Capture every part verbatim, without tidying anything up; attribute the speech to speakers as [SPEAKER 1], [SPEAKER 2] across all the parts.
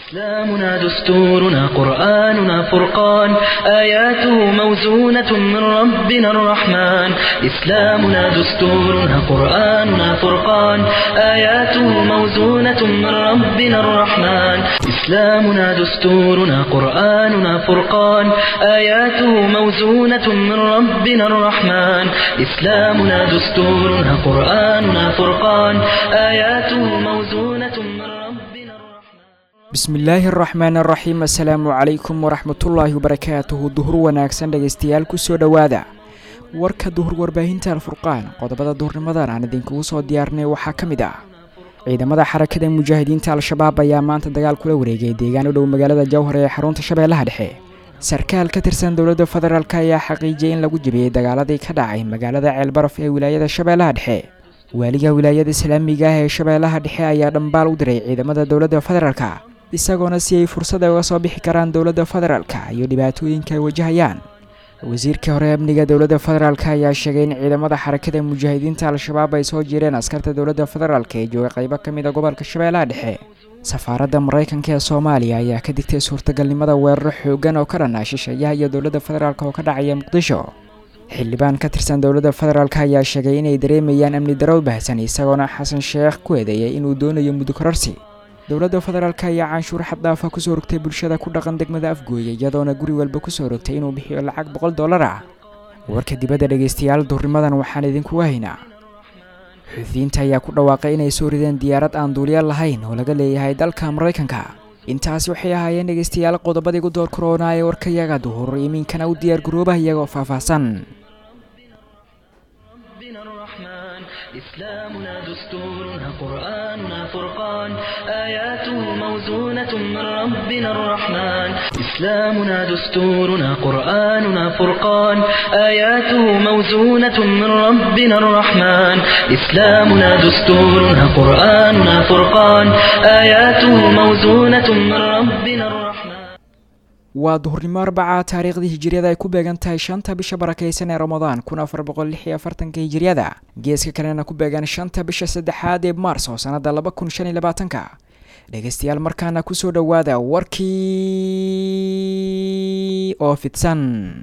[SPEAKER 1] إسلامنا دستورنا قرآننا فرقان آياته موزونة من ربنا الرحمن إسلامنا دستورنا قرآننا فرقان آياته موزونة من ربنا الرحمن إسلامنا دستورنا قرآننا فرقان آياته موزونة من ربنا الرحمن إسلامنا دستورنا قرآننا فرقان آياته موزونة من ربنا
[SPEAKER 2] bismillaahi araxmaan araxiim assalaamu calaykum waraxmatullaahi wabarakaatuhu duhur wanaagsan dhegaystayaal kusoo dhowaada warka duhur warbaahinta alfurqaan qodobada duhurnimadan aan idinkugu soo diyaarnay waxaa ka mid ah ciidamada xarakada mujaahidiinta al-shabaab ayaa maanta dagaal kula wareegay deegaan u dhow magaalada jowhar ee xarunta shabeellaha dhexe sarkaal ka tirsan dowladda federaalk ayaa xaqiijiyay in lagu jabiyey dagaaladii ka dhacay magaalada ceelbaraf ee wilaayada shabeellaha dhexe waaliga wilaayada islaamiga ah ee shabeellaha dhexe ayaa dhambaal u diray ciidamada dowladda federaalk isagoona si ay fursad uga soo bixi karaan dowladda federaalka iyo dhibaatooyinka ay wajahayaan wasiirka hore amniga dowladda federaalka ayaa sheegay in ciidamada xarakada mujaahidiinta al-shabaab ay soo jireen askarta dowladda federaalka ee jooga qaybo ka mid a gobolka shabeellaha dhexe safaaradda maraykanka ee soomaaliya ayaa ka digtay suurtagalnimada weeraro xoogan oo ka dhan ah shisheeyaha iyo dowladda federaalka oo ka dhacaya muqdisho xildhibaan ka tirsan dowladda federaalka ayaa sheegay inay dareemayaan amni darro baahsan isagoona xasan sheekh ku eedeeyay inuu doonayo muddo kororsi dowladda federaalka ayaa canshuur xad dhaafa kusoo rogtay bulshada ku dhaqan degmada afgooye iyadoona guri walba kusoo rogtay inuu bixiyo lacag boqol dollar ah warka dibadda dhegaystayaal duhurnimadan waxaan idinkugu haynaa xuutiyiinta ayaa ku dhawaaqay inay soo rideen diyaarad aan duuliyaal lahayn oo laga leeyahay dalka maraykanka intaasi waxay ahaayeen dhegaystayaal qodobadii ugu door korona ee warkayaga duhur iminkana u diyaar garoobaha iyagoo faahfaahsan
[SPEAKER 1] إسلامنا دستورنا قرآننا فرقان آياته موزونة من ربنا الرحمن إسلامنا دستورنا قرآننا فرقان آياته موزونة من ربنا الرحمن إسلامنا دستورنا قرآننا فرقان آياته موزونة من ربنا الرحمن waa duhurnimo arbaca taariikhdii hijiriyada ay ku beegan tahay shanta bisha barakaysan ee ramadaan kun afar boqol lix iyo afartanka hijiriyada geeska kalena ku beegan shanta bisha saddexaad ee maarso sanada laba kun shan iyo labaatanka dhegaystayaal markaana kusoo dhowaada warkii oo fidsan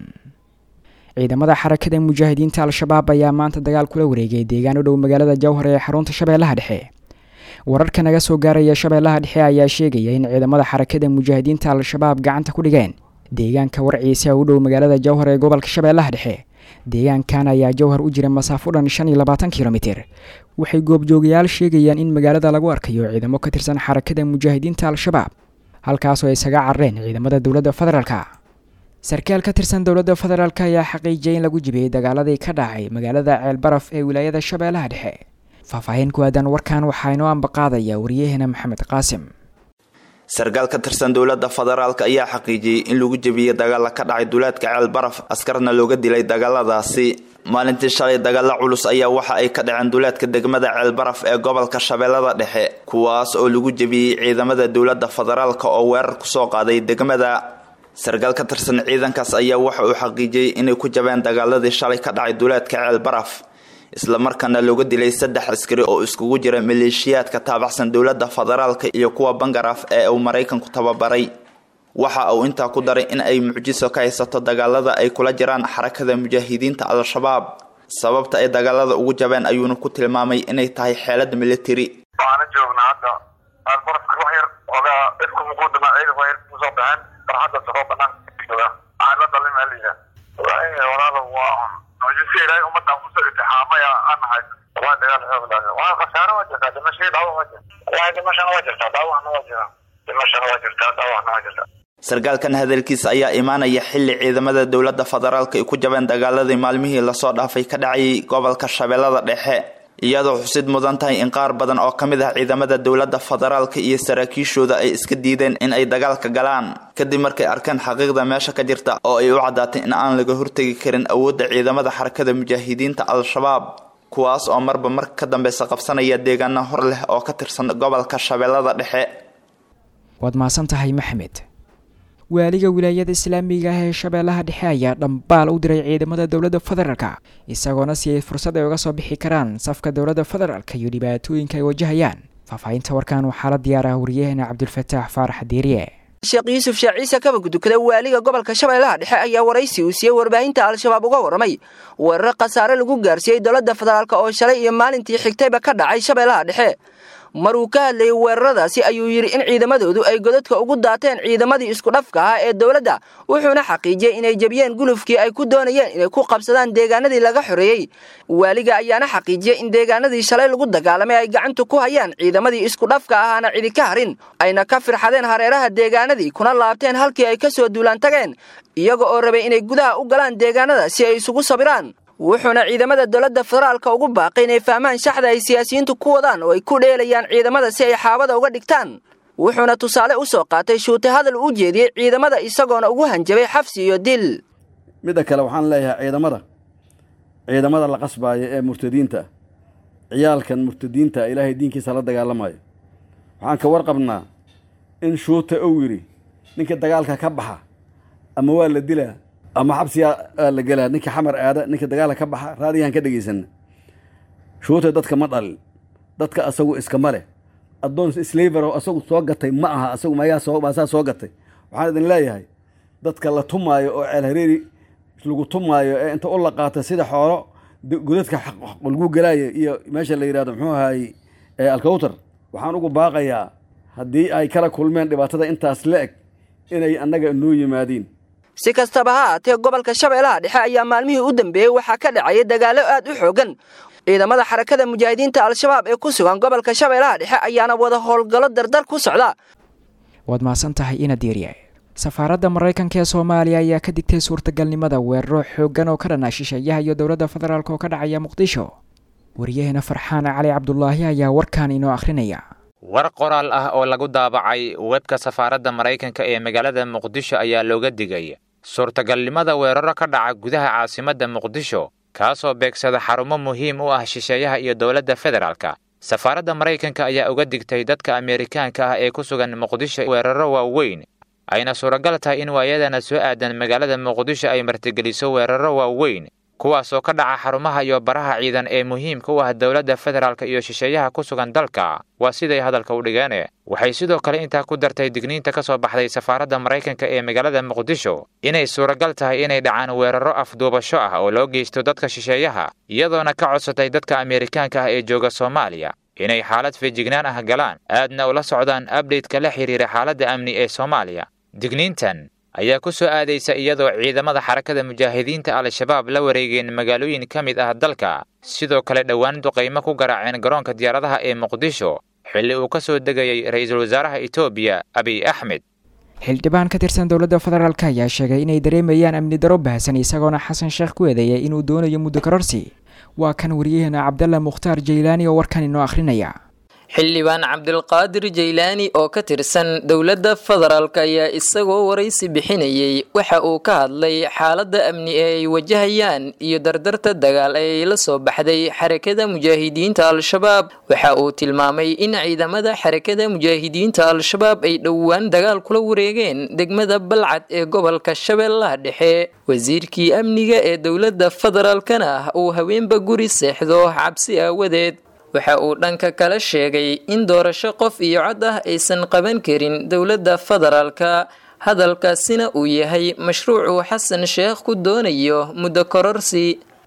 [SPEAKER 1] ciidamada xarakada mujaahidiinta al-shabaab ayaa maanta dagaal kula wareegay deegaan u dhow magaalada jowhar ee xarunta shabeellaha dhexe wararka naga soo gaaraya shabeellaha dhexe ayaa sheegaya in ciidamada xarakada mujaahidiinta al-shabaab gacanta ku dhigeen deegaanka warciisa u dhow magaalada jowhar ee gobolka shabeellaha dhexe deegaankan ayaa jowhar u jira masaafo dhan shan iyo labaatan kilomitir waxay goobjoogayaal sheegayaan in magaalada lagu arkayo ciidamo ka tirsan xarakada mujaahidiinta al-shabaab halkaasoo ay isaga carreen ciidamada dowladda federaalka sarkaal ka tirsan dowladda federaalka ayaa xaqiijiyay in lagu jibiyey dagaaladii ka dhacay magaalada ceelbaraf ee wilaayada shabeellaha dhexe faahfaahin ku aadan warkan waxaa inoo ambaqaadaya wariyaheena maxamed qaasim
[SPEAKER 3] sarkaal ka tirsan dowladda federaalka ayaa xaqiijiyey in lagu jebiyey dagaala ka dhacay duleedka ceelbaraf askarna looga dilay dagaaladaasi maalintii shalay dagaalo culus ayaa waxa ay ka dhaceen duleedka degmada ceelbaraf ee gobolka shabeellada dhexe kuwaas oo lagu jebiyey ciidamada dowladda federaalka oo weerar kusoo qaaday degmada sarkaal ka tirsan ciidankaas ayaa waxa uu xaqiijiyey inay ku jabeen dagaaladii shalay ka dhacay duleedka ceelbaraf isla markaana looga dilay saddex askari oo iskugu jira maleeshiyaadka taabacsan dowladda federaalka iyo kuwa bangaraf ee uu maraykanku tababaray waxa uu intaa ku daray in ay mucjiso ka haysato dagaalada ay kula jiraan xarakada mujaahidiinta al-shabaab sababta ay dagaalada ugu jabeen ayuuna ku tilmaamay inay tahay xeelad military
[SPEAKER 4] waxaana joognaa hadda albarafka wax yar ogaa isku muqudama ciidan waa kusoo baxeen farxadda soo banaan jooga aan la dalin aliga walaalo waa وجزء لا أمتنا خصوصا اتحامة أنها وهذا قال هذا وهذا خسارة وجهة لما شيء دعوة وجه وهذا ما شاء وجهة دعوة وجهة لما شاء وجهة دعوة وجهة
[SPEAKER 3] sarkaalkan hadalkiisa ayaa imaanaya xilli ciidamada dowladda federaalka ay ku jabeen dagaaladii maalmihii la soo dhaafay ka dhacay gobolka shabeellada dhexe iyadoo xusid mudan tahay in qaar badan oo kamid ah ciidamada dowladda federaalka iyo saraakiishooda ay iska diideen in ay dagaalka galaan kadib markay arkeen xaqiiqda meesha ka jirta oo ay u cadaatay in aan laga hortagi karin awoodda ciidamada xarakada mujaahidiinta al-shabaab kuwaas oo marba marka ka dambeysa qabsanaya deegaano hor leh oo ka tirsan gobolka shabeellada dhexe
[SPEAKER 2] waad maasan tahay maxamed waaliga wilaayada islaamiga ah ee shabeellaha dhexe ayaa dhambaal u diray ciidamada dowladda federaalka isagoona si ay fursad ay uga soo bixi karaan safka dowladda federaalka iyo dhibaatooyinka ay wajahayaan
[SPEAKER 1] faahfaahinta warkan waxaa la diyaaraha wariyaheena cabdulfataax faarax diiriye.
[SPEAKER 5] sheekh yuusuf shaaciise kaba gudukada waaliga gobolka shabeellaha dhexe ayaa waraysi uu siiyey warbaahinta al-shabaab uga warramay weerar khasaare lagu gaarsiiyey dowladda federaalka oo shalay iyo maalintii xigtayba ka dhacay shabeellaha dhexe. mar uu ka hadlayay weeraradaasi ayuu yidhi in ciidamadoodu ay godadka ugu daateen ciidamadii isku dhafka ahaa ee dowladda, wuxuuna xaqiijiyey inay jabiyeen gulufkii ay ku doonayeen inay ku qabsadaan deegaanadii laga xoreeyey. waaliga ayaana xaqiijiyey in deegaanadii shalay lagu dagaalamay ay gacanta ku hayaan ciidamadii isku dhafka ahaana cidi ka harin, ayna ka firxadeen hareeraha deegaanadii kuna laabteen halkii ay ka soo duulaan tageen iyaga oo rabay inay gudaha u galaan deegaanada si ay isugu sabiraan. wuxuuna ciidamada dowladda federaalka ugu baaqay inay fahmaan shaxda ay siyaasiyiintu ku wadaan oo ay ku dheelayaan ciidamada si ay xaabada uga dhigtaan. wuxuuna tusaale u soo qaatay shuute hadal u jeediyey ciidamada isagoona ugu hanjabay xabsi iyo dil.
[SPEAKER 6] midda kale waxaan leeyahay ciidamada ciidamada la qasbaayo ee murtadiinta ciyaalkan murtadiinta ilaahay diinkiisa la dagaalamayo waxaan ka warqabnaa in shuute uu yidhi ninka dagaalka ka baxa ama waa la dilaa ama xabsiya la galaa, ninka xamar aada ninka dagaalka ka baxa raadiyahan ka dhageysana. shuute dadka ma dhalin, dadka asagu iskama leh, addoon slaver asagu soo gatay ma aha, asagu mayaa soo baasaa soo gatay. waxaan idin leeyahay dadka la tumaayo oo ceel hareeri lagu tumaayo ee inta u la qaata sida xoolo godadka lagu galaayo iyo meesha la yidhahdo muxuu ahaay alkawtar, waxaan ugu baaqayaa haddii ay kala kulmeen dhibaatada intaas la eg inay annaga noo yimaadiin.
[SPEAKER 5] si kastaba ha ahaatee gobolka shabeellaha dhexe ayaa maalmihii u dambeeyey waxaa ka dhacaya dagaallo aad u xoogan. ciidamada xarakada mujaahidiinta al-shabaab ee ku sugan gobolka shabeellaha dhexe ayaana wada howlgallo dardar ku socda.
[SPEAKER 1] waad mahadsan tahay ina diiriye. safaaradda maraykanka ee soomaaliya ayaa ka digtay suurtagalnimada weeraro xoogan oo ka dhanaa shisheeyaha iyo dowladda federaalk oo ka dhacaya muqdisho. wariyaheena farxaan cali cabdulaahi ayaa warkan inoo akhrinaya.
[SPEAKER 7] war qoraal ah oo lagu daabacay webka safaaradda maraykanka ee magaalada muqdisho ayaa looga digay suurtagalnimada weeraro ka dhaca gudaha caasimadda muqdisho kaasoo beegsada xarumo muhiim u ah shisheeyaha iyo dowladda federaalka. safaaradda maraykanka ayaa uga digtay dadka Ameerikaanka ah ee ku sugan muqdisho weeraro waaweyn, ayna suuragal tahay in waayadana soo aadan magaalada muqdisho ay martigeliso weeraro waaweyn kuwaasoo ka dhaca xarumaha iyo baraha ciidan ee muhiimka u ah dowladda federaalka iyo shisheeyaha ku sugan dalka. waa siday hadalka u dhigeen. waxay sidoo kale intaa ku dartay digniinta ka soo baxday safaaradda maraykanka ee magaalada muqdisho inay suuragal tahay inay dhacaan weeraro afduubasho ah oo loo geysto dadka shisheeyaha, iyadoona ka codsatay dadka Ameerikaanka ah ee jooga Soomaaliya inay xaalad feejignaan ah galaan aadna ula socdaan update-ka la xiriira xaaladda amni ee Soomaaliya. digniintan ayaa ku soo aadaysa iyadoo ciidamada xarakada mujaahidiinta al-shabaab la wareegeen magaalooyin ka mid ah dalka, sidoo kale dhowaan duqeymo ku garaaceen garoonka diyaaradaha ee muqdisho xilli uu ka soo degayay ra'iisul wasaaraha Itoobiya Abiy Ahmed.
[SPEAKER 1] xildhibaan ka tirsan dowladda federaalk ayaa sheegay inay dareemayaan amni daro baahsan isagoona xasan sheekh ku eedeeyay inuu doonayo muddo kororsi. waa kan wariyaheena cabdalla mukhtaar jaylaani oo warkan inoo akhrinaya.
[SPEAKER 8] xildhibaan cabdilqaadir jaylaani oo ka tirsan dowladda federaalk ayaa isagoo waraysi bixinayay waxa uu ka hadlay xaaladda amni ee ay wajahayaan iyo dardarta dagaal ee ay la soo baxday xarakada mujaahidiinta al-shabaab. waxa uu tilmaamay in ciidamada xarakada mujaahidiinta al-shabaab ay dhowaan dagaal kula wareegeen degmada balcad ee gobolka shabeellaha dhexe. wasiirkii amniga ee dowladda federaalkana ah uu haweenba guri seexdo cabsi aawadeed. waxa uu dhanka kala sheegay in doorasho qof iyo cod ah aysan qaban karin dowladda federaalka, hadalkaasina uu yahay mashruucuu xasan sheekh ku doonayo muddo kororsi.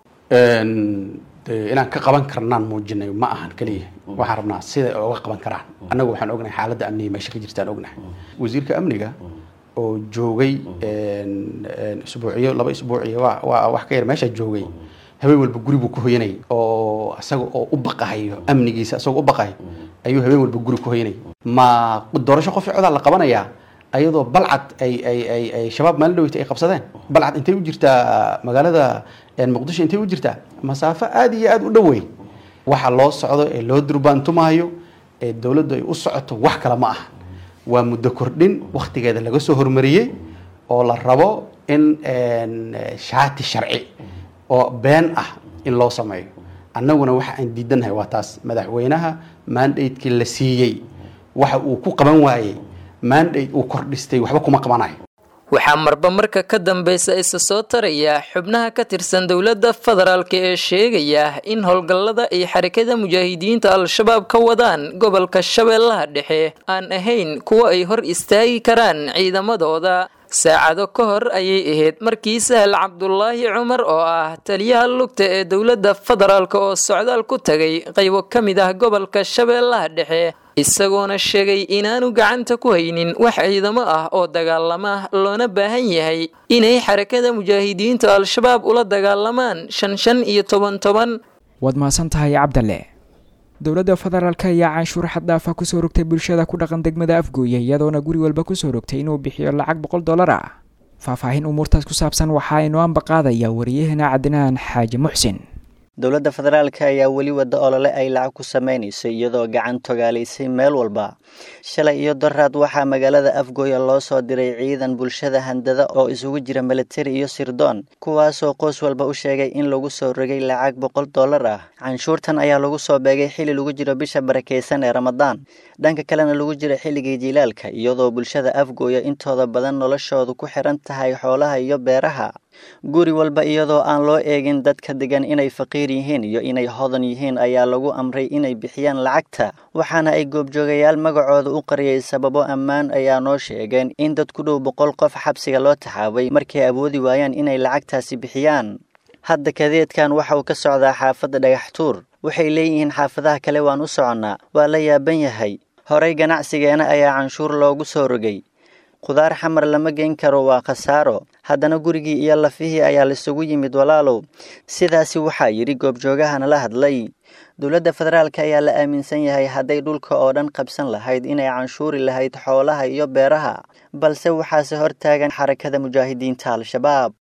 [SPEAKER 9] inaan ka qaban karnaan muujinay ma ahan kaliya, waxaan rabnaa siday uga qaban karaan. annagu waxaan ognahay xaaladda amniga meesha ka jirtaan ognahay. wasiirka amniga oo joogay isbuuciyo laba isbuuciyo waa wax ka yar meesha joogay, habeen walba guri buu ku hoyanay oo asaga oo u baqahayo amnigiisa asagoo u baqahay ayuu habeen walba guri ku hoyanay. ma doorasho qof cod la qabanayaa ayadoo balcad ay ay ay ay shabaab maalin dhaweyta ay qabsadeen. balcad intay u jirtaa magaalada muqdisho intay u jirtaa masaafo aad iyo aad u dhoweey. waxa loo socdo ee loo durbaantumaayo ee dowladdu ay u socoto wax kale ma aha, waa muddo kordhin waqtigeeda laga soo hormariyey oo la rabo in shaati sharci oo been ah in loo sameeyo. annaguna waxa aan diidanahay waa taas. madaxweynaha mandate-kii la siiyey waxa uu ku qaban waayey mandate uu kordhistay waxba kuma qabanayo.
[SPEAKER 8] waxaa marba marka ka dambeysa isa soo taraya xubnaha ka tirsan dowladda federaalka ee sheegaya in howlgallada ay xarakada mujaahidiinta al-shabaab ka wadaan gobolka shabeellaha dhexe aan ahayn kuwa ay hor istaagi karaan ciidamadooda. saacado ka hor ayay ahayd markii sahal cabdulaahi cumar oo ah taliyaha lugta ee dowladda federaalka oo socdaal ku tagay qaybo ka mid ah gobolka shabeellaha dhexe isagoona sheegay inaanu gacanta ku haynin wax ciidamo ah oo dagaalama loona baahan yahay inay xarakada mujaahidiinta al-shabaab ula dagaalamaan shan shan iyo toban toban.
[SPEAKER 1] waad mahadsan tahay cabdalle. dowladda federaalka ayaa canshuur xad dhaafa kusoo rogtay bulshada ku dhaqan degmada afgooye iyadoona guri walba kusoo rogtay inuu bixiyo lacag boqol dollar ah. faahfaahin umuurtaas ku saabsan waxaa inoo ambaqaadaya wariyahana cadnaan xaaji muxsin.
[SPEAKER 10] dowladda federaalka ayaa weli wada olole ay lacag ku sameynayso iyadoo gacan togaalaysay meel walba. shalay iyo daraad waxaa magaalada afgooye loo soo diray ciidan bulshada handada oo isugu jira militari iyo sirdoon kuwaasoo qoys walba u sheegay in lagu soo rogay lacag boqol dollar ah. canshuurtan ayaa lagu soo beegay xilli lagu jiro bisha barakeysan ee ramadaan, dhanka kalena lagu jiro xilligii jilaalka iyadoo bulshada afgooye intooda badan noloshoodu ku xiran tahay xoolaha iyo beeraha. guri walba iyadoo aan loo eegin dadka degan inay faqiir yihiin iyo inay hodan yihiin ayaa lagu amray inay bixiyaan lacagta, waxaana ay goobjoogayaal magacooda u qariyay sababo ammaan ayaa noo sheegeen in dad ku dhow boqol qof xabsiga loo taxaabay markay awoodi waayaan inay lacagtaasi bixiyaan. hadda kadeedkan waxa uu ka socdaa xaafadda Dhagaxtuur, waxay leeyihiin xaafadaha kale waan u soconnaa, waa la yaaban yahay. horey ganacsigeena ayaa canshuur loogu soo rogay. qudaar xamar lama geyn karo waa khasaaro, haddana gurigii iyo lafihii ayaa lisugu yimid walaalow. sidaasi waxaa yidhi goobjoogahana la hadlay. dowladda federaalka ayaa la aaminsan yahay hadday dhulka oo dhan qabsan lahayd inay canshuuri lahayd xoolaha iyo beeraha, balse waxaase hortaagan xarakada mujaahidiinta al-shabaab.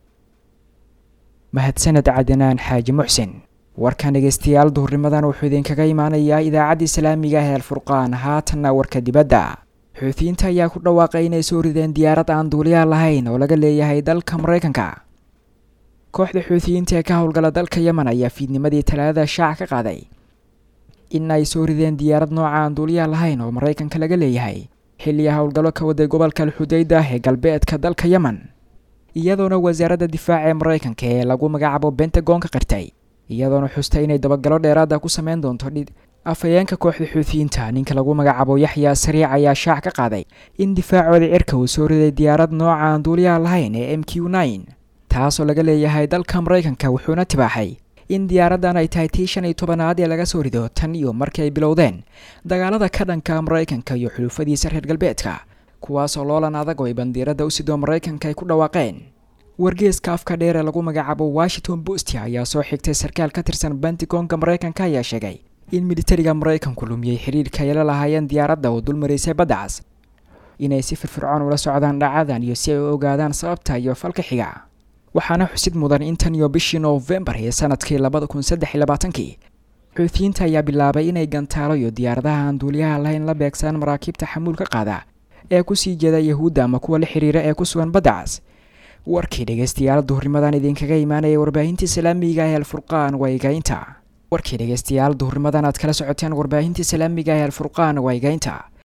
[SPEAKER 1] mahadsaned cadnaan xaaji muxsin. warkan dhegeystayaal duhurnimadan wuxuu idinkaga imaanayaa idaacadda islaamiga ee alfurqaan. haatanna warka dibadda. xuutiyiinta ayaa ku dhawaaqay inay soo rideen diyaarad aan duuliyaha lahayn oo laga leeyahay dalka maraykanka. kooxda xuutiyiinta ee ka howlgala dalka yemen ayaa fiidnimadii talaadada shaac ka qaaday in ay soo rideen diyaarad nooca aan duuliyaha lahayn oo maraykanka laga leeyahay xilliga howlgallo ka waday gobolka alxudayda ee galbeedka dalka yemen, iyadoona wasaaradda difaaca ee maraykanka ee lagu magacaabo bentagon ka qirtay, iyadoona xustay inay dabagalo dheeraada ku sameyn doonto afhayeenka kooxda xuutiyiinta ninka lagu magacaabo yaxya sariic ayaa shaac ka qaaday in difaacooda cirka uu soo riday diyaarad nooca aan duuliyaha lahayn ee m q nine taasoo laga leeyahay dalka maraykanka, wuxuuna tibaaxay in diyaaraddan ay tahay tii shan iyo tobanaad ee laga soo rido tan iyo markii ay bilowdeen dagaalada ka dhanka maraykanka iyo xulufadiisa reer galbeedka, kuwaasoo loolan adag oo ay bandiirada u sidoo maraykanka ay ku dhawaaqeen. wargeeska afka dheer ee lagu magacaabo washington post ayaa soo xigtay sarkaal ka tirsan bentagonka maraykanka ayaa sheegay in militariga maraykanku lumiyey xiriirka ay la lahaayeen diyaaradda oo dul maraysay baddacaas, inay si firfircoon ula socdaan dhacadan iyo si ay u ogaadaan sababta iyo falka xiga. waxaana xusid mudan in tan iyo bishii noofembar ee sanadkii labada kun saddex iyo labaatankii xuutiyiinta ayaa bilaabay inay gantaalo iyo diyaaradaha aan duuliyaha lahayn la beegsaan maraakiibta xamuulka qaada ee kusii jeeda yahuudda ama kuwa la xiriira ee ku sugan baddacaas. warkii dhegeystayaal duhurnimadan idinkaga imaanaya warbaahinta islaamiga ee alfurqaan waa igaynta warkii dhegeystayaal duhurnimadan aad kala socoteen warbaahinta islaamiga ee alfurqaan waa igaynta